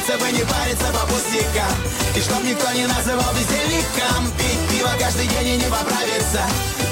чтобы не париться по пустякам. И чтоб никто не называл бездельником. Пить пиво каждый день и не поправиться.